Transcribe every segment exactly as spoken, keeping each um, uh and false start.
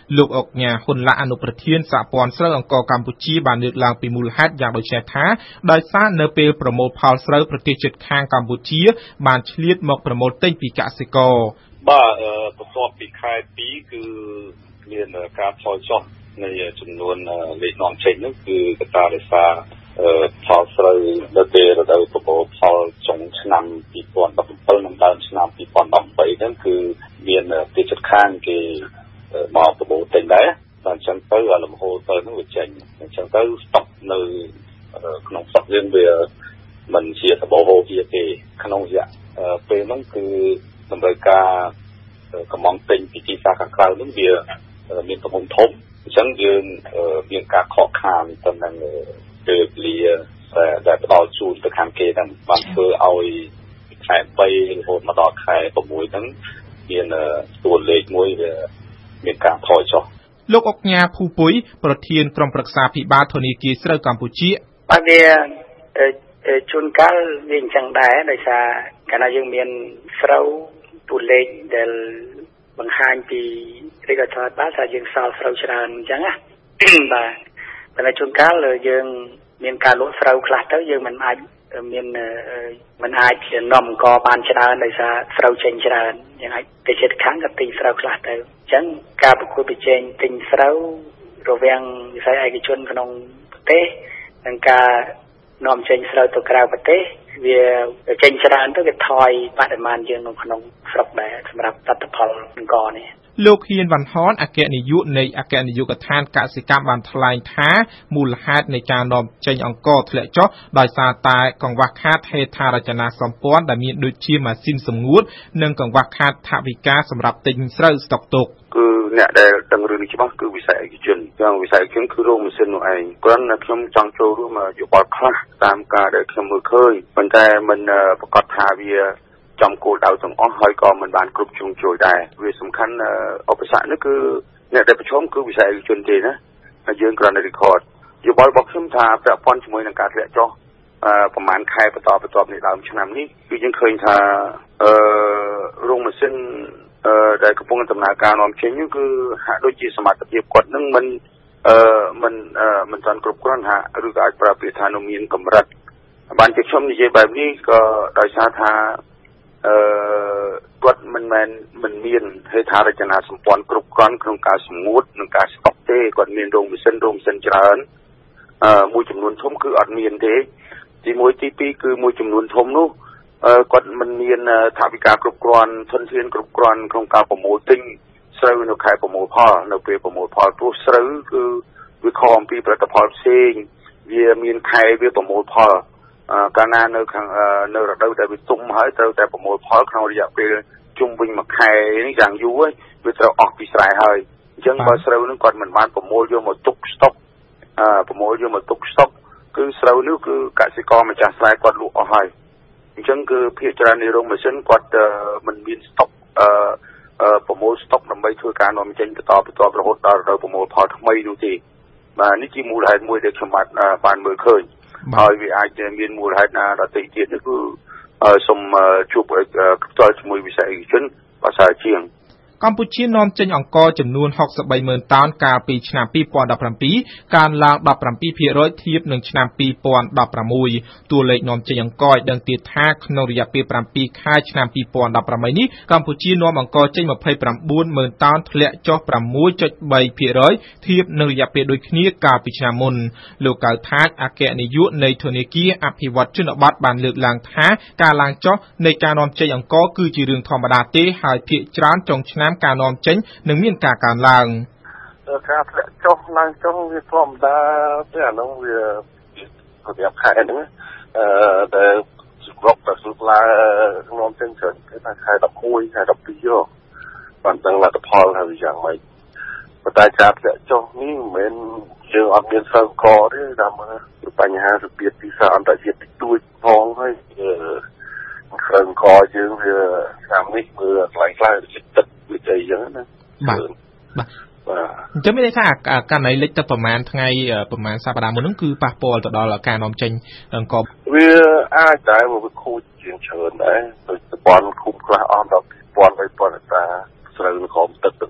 លោកអុកញ៉ាហ៊ុនឡាអនុប្រធានសហព័ន្ធស្រូវអង្គរកម្ពុជាបានលើកឡើងពីមូលហេតុយ៉ាងដូចនេះថាដោយសារនៅពេលប្រមូលផលស្រូវប្រទេសជិតខាងកម្ពុជាបានឆ្លៀតមកប្រមូលទិញពីកសិករបាទបន្ទាប់ពីខែពីរគឺមានការថយចុះនៃចំនួនលេខនាំចេញនោះគឺកត្តាដោយសារផលស្រូវនៅពេលរដូវប្រមូលផលចុងឆ្នាំពីរពាន់ដប់ប្រាំbảyនិងដើមឆ្នាំពីរពាន់ដប់ប្រាំបីហ្នឹងគឺមានប្រទេសជិតខាងគេមកប្រមូលទិញដែរតែអញ្ចឹងទៅលំហូរទៅនោះវាចេញអញ្ចឹងទៅស្តុកនៅក្នុងស្តុកយើងវាមិនជាសម្បូរហូរជាទេក្នុងរយៈពេលហ្នឹងគឺតម្រូវការកំងទិញពីទីផ្សារខាងក្រៅហ្នឹងវាមានទំហំធំអញ្ចឹងយើងមានការខកខានទៅនឹងពេលវេលាដែលផ្ដល់ជូនទៅខាងគេហ្នឹងបានធ្វើឲ្យខែបីរហូតមកដល់ខែ៦ហ្នឹងមានតួលេខមួយវាមានការថយចុះលោកអុកញ៉ាភូពុយប្រធានក្រុមប្រឹក្សាភិបាលធនាគារស្រូវកម្ពុជាបាទវាជួនកាលវាអញ្ចឹងដែរដោយសារកាលណាយើងមានស្រូវតួលេខដែលបង្ហាញពីរីកថាបាទថាយើងសល់ស្រូវច្រើនអញ្ចឹងណាបាទតែជួនកាលយើងមានការលក់ស្រូវខ្លះទៅយើងមិនអាចមានមិនអាចនាំអង្គបានច្រើនដោយសារស្រូវចេញច្រើនយ៉ាងអាចទៅចិត្តខាងក៏ទិញស្រូវខ្លះទៅអញ្ចឹងការប្រកួតប្រជែងទិញស្រូវរវាងវិស័យឯកជនក្នុងប្រទេសនិងការនាំចេញស្រូវទៅក្រៅប្រទេសវាចេញច្រើនទៅវាថយបរិមាណយើងនៅក្នុងស្រុកដែរសម្រាប់ផលិតផលអង្គនេះលោកហ៊ៀនវ៉ាន់ហនអគ្គនាយកនៃអគ្គនាយកដ្ឋានកសិកម្មបានថ្លែងថាមូលហេតុនៃការនាំចេញអង្គធ្លាក់ចុះដោយសារតែកង្វះខាតហេដ្ឋារចនាសម្ព័ន្ធដែលមានដូចជាម៉ាស៊ីនសម្ងួតនិងកង្វះខាតថវិកាសម្រាប់ទិញស្រូវស្តុកទុកគឺអ្នកដែលដឹងរឿងនេះច្បាស់គឺវិស័យឯកជនយ៉ាងវិស័យឯកជនគឺរោងម៉ាស៊ីននោះឯងគ្រាន់តែខ្ញុំចង់ចូលរួមយោបល់ខ្លះតាមការដែលខ្ញុំមើលឃើញប៉ុន្តែមិនប្រកាសថាវាចំគោលដៅទាំងអស់ហើយក៏មិនបានគ្រប់ជ្រុងជ្រោយដែរវាសំខាន់ឧបសគ្គនេះគឺអ្នកដែលប្រឈមគឺវិស័យឯកជនទេណាហើយយើងគ្រាន់តែ record យោបល់របស់ខ្ញុំថាពាក់ព័ន្ធជាមួយនឹងការធ្លាក់ចុះប្រហែលខែបន្តបន្ទាប់នៃដើមឆ្នាំនេះគឺយើងឃើញថាអឺរោងម៉ាស៊ីនអឺដែលកំពុងដំណើរការនាំចេញនោះគឺហាក់ដូចជាសមត្ថភាពគាត់នឹងមិនអឺមិនមិនទាន់គ្រប់គ្រាន់ហាក់ឬក៏អាចប្រើពាក្យថានៅមានកម្រិតបានជាខ្ញុំនិយាយបែបនេះក៏ដោយសារថាអឺគាត់មិនមែនមិនមានហេដ្ឋារចនាសម្ព័ន្ធគ្រប់គ្រាន់ក្នុងការសម្ងួតនិងការស្តុកទេគាត់មានរោងម៉ាស៊ីនរោងម៉ាស៊ីនច្រើនអឺមួយចំនួនធំគឺអត់មានទេទីមួយទីពីរគឺមួយចំនួនធំនោះអឺគាត់មិនមានថវិកាគ្រប់គ្រាន់ធនធានគ្រប់គ្រាន់ក្នុងការប្រមូលទិញស្រូវនៅខែប្រមូលផលនៅពេលប្រមូលផលព្រោះស្រូវគឺវាខុសអំពីផលិតផលផ្សេងវាមានខែវាប្រមូលផលកាលណានៅខាងនៅរដូវដែលវាទុំហើយត្រូវតែប្រមូលផលក្នុងរយៈពេលជុំវិញមួយខែនេះយ៉ាងយូរវាត្រូវអស់ពីស្រែហើយអញ្ចឹងបើស្រូវនឹងគាត់មិនបានប្រមូលយកមកទុកស្តុកអឺប្រមូលយកមកទុកស្តុកគឺស្រូវនេះគឺកសិករម្ចាស់ស្រែគាត់លក់អស់ហើយអញ្ចឹងគឺភាគច្រើននៃរោងម៉ាស៊ីនគាត់មិនមានស្តុកអឺប្រមូលស្តុកដើម្បីធ្វើការនាំចេញបន្តបន្តរហូតដល់រដូវប្រមូលផលថ្មីនោះទេបាទនេះជាមូលហេតុមួយដែលខ្ញុំបានបានមើលឃើញហើយវាអាចមានមូលហេតុណាដទៃទៀតនេះគឺសូមជួបផ្ទាល់ជាមួយវិស័យឯកជនភាសាជាងកម្ពុជានាំចេញអង្ករចំនួនហុកសិបបីម៉ឺនតោនកាលពីឆ្នាំពីរពាន់ដប់ប្រាំពីរកើនឡើង ដប់ប្រាំពីរភាគរយ ធៀបនឹងឆ្នាំពីរពាន់ដប់ប្រាំមួយតួលេខនាំចេញអង្ករឲ្យដឹងទៀតថាក្នុងរយៈពេលប្រាំពីរខែឆ្នាំពីរពាន់ដប់ប្រាំនេះកម្ពុជានាំអង្ករចេញ ម្ភៃប្រាំបួនម៉ឺនតោនធ្លាក់ចុះ ប្រាំមួយចុចបីភាគរយ ធៀបនឹងរយៈពេលដូចគ្នាកាលពីឆ្នាំមុនលោកកៅថាតអគ្គនាយកនៃធនាគារអភិវឌ្ឍជនបទបានលើកឡើងថាការឡើងចុះនៃការនាំចេញអង្ករគឺជារឿងធម្មតាទេហើយភាគច្រើនចុងឆ្នាំការនាំចេញនឹងមានការកើនឡើងការធ្លាក់ចុះឡើងចុះវាធម្មតាទេអានោះវារបៀបខែហ្នឹងអឺដែលស្រុកតែស្រុកឡានាំចេញច្រើនគេថាខែដប់មួយខែដប់ពីរបានដឹងលទ្ធផលថាវាយ៉ាងម៉េចប៉ុន្តែការធ្លាក់ចុះនេះមិនមែនយើងអត់មានស្រូវកទេតាមបញ្ហារបៀបទីផ្សារអន្តរជាតិតិចតួចផងហើយស្រូវកយើងវាឆ្នាំនេះមើលខ្លាំងខ្លាំងទឹកវាអីចឹងណាបាទបាទអញ្ចឹងមានន័យថាករណីលិចទឹកប្រហែលថ្ងៃប្រហែលសប្តាហ៍មុនហ្នឹងគឺប៉ះពាល់ទៅដល់ការនាំចេញអង្គវាអាចដែរវាខូចជាងច្រើនដែរដោយតំបន់ឃុំខ្លះអស់ដល់ពីរពាន់បីពាន់ហិកតាស្រូវនៅក្រោមទឹកទាំងអស់ស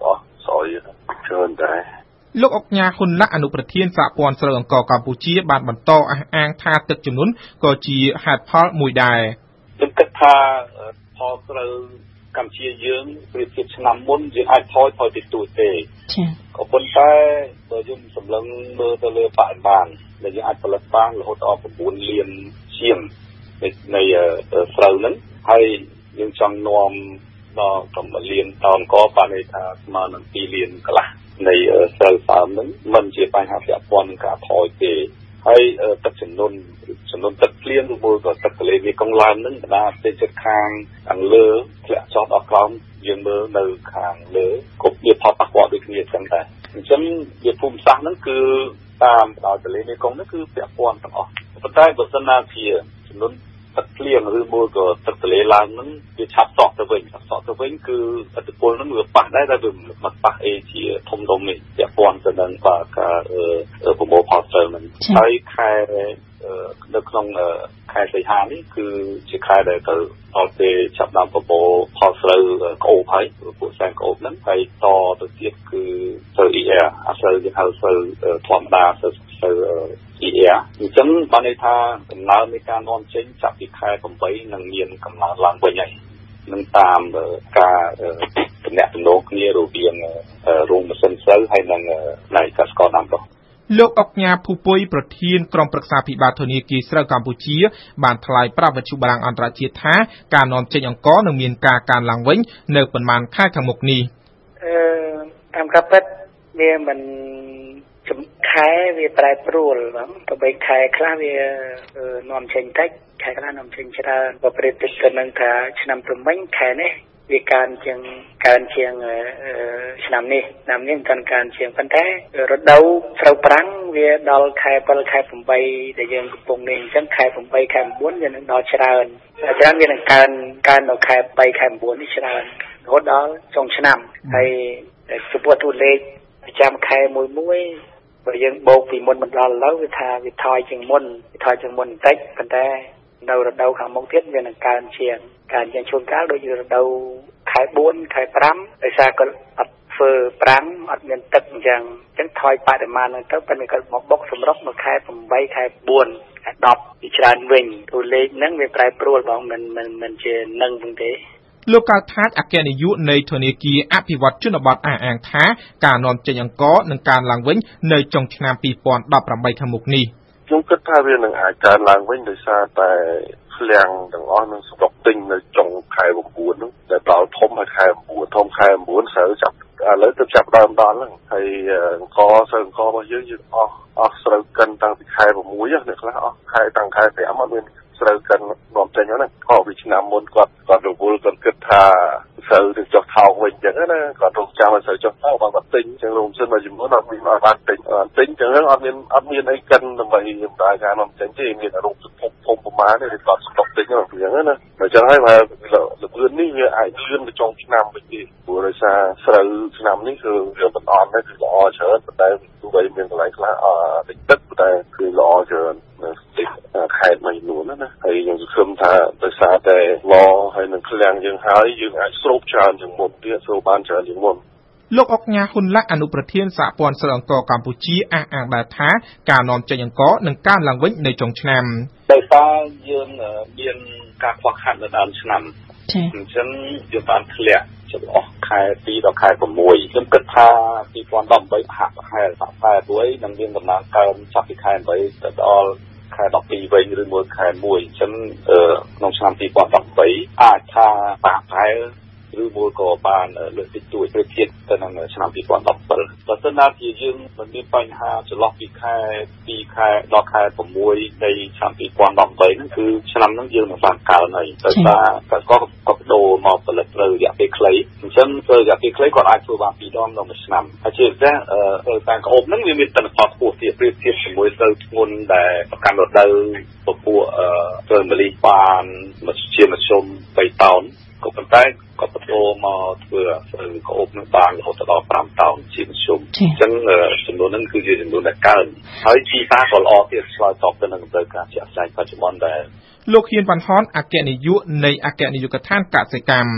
ក្រោយច្រើនដែរលោកអុកញ៉ាហ៊ុនឡាក់អនុប្រធានសហព័ន្ធស្រូវអង្ករកម្ពុជាបានបន្តអះអាងថាទឹកជំនន់ក៏ជាហេតុផលមួយដែរខ្ញុំគិតថាផលស្រូវកម្ពុជាយើងប្រៀបធៀបឆ្នាំមុនយើងអាចថយថយតិចតួចទេចា៎ក៏ប៉ុន្តែបើយើងសម្លឹងមើលទៅលើបរិមាណដែលយើងអាចផលិតបានរហូតដល់nineលានជាងនៃស្រូវហ្នឹងហើយយើងចង់នាំដល់9លានតោនក៏បានន័យថាស្មើនឹងtwoលានកន្លះនៃស្រូវសើមហ្នឹងមិនជាបញ្ហាពាក់ព័ន្ធនឹងការថយទេហើយទឹកជំនន់ចំនួនទឹកភ្លៀងឬមួយក៏ទឹកទន្លេមេគង្គឡើងហ្នឹងបណ្ដាប្រទេសជិតខាងខាងលើធ្លាក់ចុះដល់ក្រោមយើងមើលនៅខាងលើគ្រប់វាផលប៉ះពាល់ដូចគ្នាអញ្ចឹងដែរអញ្ចឹងវាភូមិសាស្ត្រហ្នឹងគឺតាមដល់ទន្លេមេគង្គហ្នឹងគឺពាក់ព័ន្ធទាំងអស់ប៉ុន្តែបើសិនណាជាចំនួនទឹកភ្លៀងឬមួយក៏ទឹកទន្លេឡើងហ្នឹងវាឆាប់សក់ទៅវិញសក់ទៅវិញគឺឥទ្ធិពលហ្នឹងវាប៉ះដែរតែវាមិនប៉ះអីជាធំដុំនេះពាក់ព័ន្ធទៅនឹងការប្រមូលផលស្រូវហ្នឹងហើយខែនៅក្នុងខែសីហានេះគឺជាខែដែលទៅដល់ពេលចាប់ដើមប្រមូលផលស្រូវក្អូបហើយពួកសែនក្អូបហ្នឹងហើយតទៅទៀតគឺស្រូវ អ៊ី អារ អាស្រូវយើងហៅស្រូវធម្មតាស្រូវស្រូវ អ៊ី អារ អញ្ចឹងបានន័យថាដំណើរនៃការនាំចេញចាប់ពីខែeightនឹងមានកំណើនឡើងវិញហើយនឹងតាមការទំនាក់ទំនងគ្នារវាងរោងម៉ាស៊ីនស្រូវហើយនិងដៃកសិករដាំដុះលោកអុកញ៉ាភូពុយប្រធានក្រុមប្រឹក្សាភិបាលធនាគារស្រូវកម្ពុជាបានថ្លែងប្រាប់វិទ្យុបារាំងអន្តរជាតិថាការនាំចេញអង្ករនឹងមានការកើនឡើងវិញនៅប៉ុន្មានខែខាងមុខនេះអឺតាមការពិតវាមិនខែវាប្រែប្រួលបងទៅបីខែខ្លះវានាំចេញតិចខែខ្លះនាំចេញច្រើនបើប្រៀបធៀបទៅនឹងថាឆ្នាំព្រមិញខែនេះវាកើនជាងកើនជាងឆ្នាំនេះឆ្នាំនេះមិនកើនជាងប៉ុន្តែរដូវស្រូវប្រាំងវាដល់ខែsevenខែeightដែលយើងកំពុងនេះអញ្ចឹងខែeightខែnineវានឹងដល់ច្រើនច្រើនវានឹងកើនកើននៅខែthreeខែnineនេះច្រើនរហូតដល់ចុងឆ្នាំហើយចំពោះតួលេខប្រចាំខែមួយមួយបើយើងបូកពីមុនមកដល់ឥឡូវវាថាវាថយជាងមុនវាថយជាងមុនបន្តិចប៉ុន្តែនៅរដូវខាងមុខទៀតវានឹងកើនជាងកើនជាងជួនកាលដូចរដូវខែfourខែfiveដោយសារគាត់អត់ធ្វើប្រាំងអត់មានទឹកអញ្ចឹងអញ្ចឹងថយបរិមាណហ្នឹងទៅប៉ុន្តែគាត់មកបុកសម្រុកនៅខែeightខែfourខែtenពីច្រើនវិញតួលេខហ្នឹងវាប្រែប្រួលបងមិនមិនមិនជានឹងហ្នឹងទេលោកកៅថាអគ្គនាយកនៃធនាគារអភិវឌ្ឍជនបទអះអាងថាការនាំចេញអង្ករនឹងកើនឡើងវិញនៅចុងឆ្នាំtwenty eighteenខាងមុខនេះខ្ញុំគិតថាវានឹងអាចកើនឡើងវិញដោយសារតែឃ្លាំងទាំងអស់នឹងស្តុកទិញនៅចុងខែnineហ្នឹងតែដល់ធំហើយខែnineធំខែnineស្រូវចាប់ឥឡូវទៅចាប់ដើមដល់ហ្នឹងហើយអង្ករស្រូវអង្កររបស់យើងយើងអស់អស់ស្រូវកិនតាំងពីខែsixអ្នកខ្លះអស់ខែតាំងខែfiveអត់មានស្រូវកិននាំចេញហ្នឹងក៏ពីឆ្នាំមុនគាត់គាត់រវល់គាត់គិតថាស្រូវទៅចុះថោកវិញអញ្ចឹងណាគាត់រងចាំឲ្យស្រូវចុះថោកបានគាត់ទិញអញ្ចឹងរោងសិនមួយចំនួនអត់មានបានទិញទិញអញ្ចឹងអត់មានអត់មានអីកិនដើម្បីដំណើរការនាំចេញទេមានរោងធំធំប្រមាណទេគាត់ស្តុកទិញហ្នឹងអញ្ចឹងណាអញ្ចឹងហើយបើលឿននេះវាអាចលឿនទៅចុងឆ្នាំវិញទេព្រោះដោយសារស្រូវឆ្នាំនេះគឺវាមិនអត់ទេគឺល្អច្រើនប៉ុន្តែទោះបីមានកន្លែងខ្លះអត់តិចទឹកប៉ុន្តែគឺល្អច្រើនខេត្តមួយចំនួនណាហើយខ្ញុំសង្ឃឹមថាដោយសារតែឡហើយនឹងឃ្លាំងយើងហើយយើងអាចស្រូបច្រើនជាងមុនទៀតស្រូបបានច្រើនជាងមុនលោកអុកញ៉ាហ៊ុនឡាក់អនុប្រធានសហព័ន្ធស្រូវអង្ករកម្ពុជាអះអាងដែរថាការនាំចេញអង្ករនឹងកើនឡើងវិញនៅចុងឆ្នាំដោយសារយើងមានការខ្វះខាតនៅដើមឆ្នាំអញ្ចឹងយើងបានធ្លាក់ចន្លោះខែtwoដល់ខែsixខ្ញុំគិតថាtwenty eighteenហាក់ប្រហែលប្រហែលព្រោះនឹងមានដំណើរកើនចាប់ពីខែeightទៅដល់ខែtwelveវិញឬមួយខែoneអញ្ចឹងក្នុងឆ្នាំtwenty eighteenអាចថាប្រហែលឬមួយក៏បានលើកតិចតួចប្រៀបធៀបទៅនឹងឆ្នាំtwenty seventeenបើសិនណាជាយើងមិនមានបញ្ហាចន្លោះពីខែtwoខែដល់ខែsixនៃឆ្នាំtwenty eighteenហ្នឹងគឺឆ្នាំហ្នឹងយើងនឹងបានកើនហើយដោយសារកសិករក៏ដូរមកផលិតស្រូវរយៈពេលខ្លីអញ្ចឹងស្រូវរយៈពេលខ្លីគាត់អាចធ្វើបានពីរដងក្នុងមួយឆ្នាំហើយជាពិសេសស្រូវតាមក្អូបហ្នឹងវាមានទិន្នផលខ្ពស់ទៀតប្រៀបធៀបជាមួយស្រូវធ្ងន់ដែលប្រកាន់រដូវពពួកស្រូវម្លិះបានជាមធ្យមthreeតោនក៏ប៉ុន្តែក៏បន្តមកធ្វើស្រូវក្អូបនឹងបានរហូតដល់fiveតោនជាមធ្យមអញ្ចឹងចំនួនហ្នឹងគឺជាចំនួនដែលកើនហើយទីផ្សារក៏ល្អទៀតឆ្លើយតបទៅនឹងតម្រូវការជាក់ស្ដែងបច្ចុប្បន្នដែរលោកហ៊ានវ៉ាន់ហនអគ្គនាយកនៃអគ្គនាយកដ្ឋានកសិកម្ម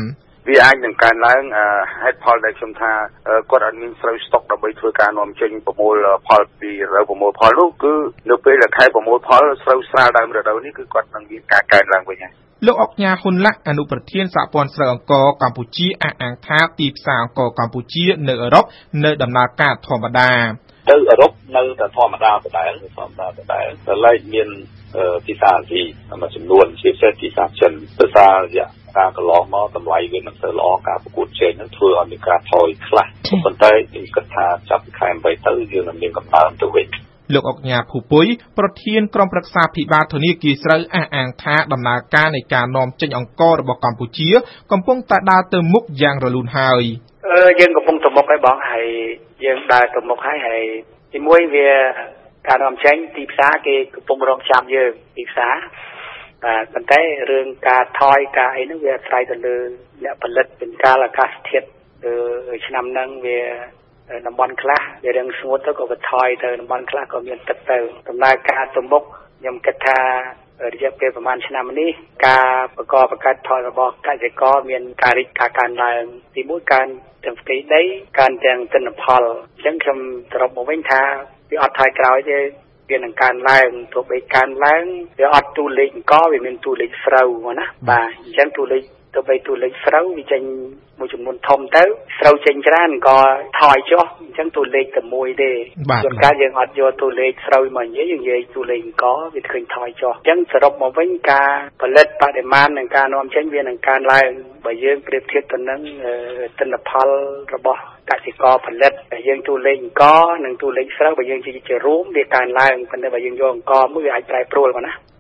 វាអាចនឹងកើនឡើងហេតុផលដែលខ្ញុំថាគាត់អត់មានស្រូវស្តុកដើម្បីធ្វើការនាំចេញប្រមូលផលពីរដូវប្រមូលផលនោះគឺនៅពេលដែលខែប្រមូលផលស្រូវស្រាលដើមរដូវនេះគឺគាត់នឹងមានការកើនឡើងវិញហើយលោកអុកញ៉ាហ៊ុនឡាក់អនុប្រធានសហព័ន្ធស្រូវអង្ករកម្ពុជាអះអាងថាទីផ្សារអង្ករកម្ពុជានៅអឺរ៉ុបនៅដំណើរការធម្មតាទៅអឺរ៉ុបនៅតែធម្មតាដដែលធម្មតាដដែលតែឡែកមានទីផ្សារអាស៊ីមួយចំនួនជាពិសេសទីផ្សារចិនដោយសាររយៈការកន្លងមកតម្លៃវាមិនសូវល្អការប្រកួតជែងនឹងធ្វើឲ្យមានការថយខ្លះប៉ុន្តែខ្ញុំគិតថាចាប់ពីខែបីទៅយើងនឹងមានកំណើនទៅវិញលោកអុកញ៉ាភូពុយប្រធានក្រុមប្រឹក្សាភិបាលធនាគារស្រូវអះអាងថាដំណើរការនៃការនាំចេញអង្កររបស់កម្ពុជាកំពុងតែដើរទៅមុខយ៉ាងរលូនហើយអឺយើងកំពុងទៅមុខហើយបងហើយយើងដើរទៅមុខហើយហើយទីមួយវាការនាំចេញទីផ្សារគេកំពុងរងចាំយើងទីផ្សារបាទប៉ុន្តែរឿងការថយការអីនោះវាស្រ័យទៅលើអ្នកផលិតเป็นកាលអាកាសធាតុឆ្នាំហ្នឹងវាតំបន់ខ្លះវារឿងស្ងួតទៅក៏វាថយទៅតំបន់ខ្លះក៏មានទឹកទៅដំណើរការទៅមុខខ្ញុំគិតថារយៈពេលប្រហែលឆ្នាំនេះការប្រកបប្រកាសផលរបស់កសិករមានការរីកការកើនឡើងទីមួយកើនទាំងផ្ទៃដីកើនទាំងទិន្នផលអញ្ចឹងខ្ញុំសរុបមកវិញថាវាអត់ថយក្រោយទេវានឹងកើនឡើងទោះបីកើនឡើងវាអត់ទូលេខអង្គវាមានទូលេខស្រូវណាបាទអញ្ចឹងទូលេខទៅបីទូលេខស្រូវវាចេញមួយចំនួនធំទៅស្រូវចេញច្រើនក៏ថយចុះអញ្ចឹងទូលេខតែមួយទេជួនកាលយើងអត់យកទូលេខស្រូវមកនិយាយយើងនិយាយទូលេខអង្គវាឃើញថយចុះអញ្ចឹងសរុបមកវិញការផលិតបរិមាណនិងការនាំចេញវានឹងកើនឡើងបើយើងប្រៀបធៀបទៅនឹងទិន្នផលរបស់កសិករផលិតតែយើងទូលេខអង្គនិងទូលេខស្រូវបើយើងជាជារួមវាកើនឡើងប៉ុន្តែបើយើងយកអង្គមួយវាអាចប្រែប្រួលមកណា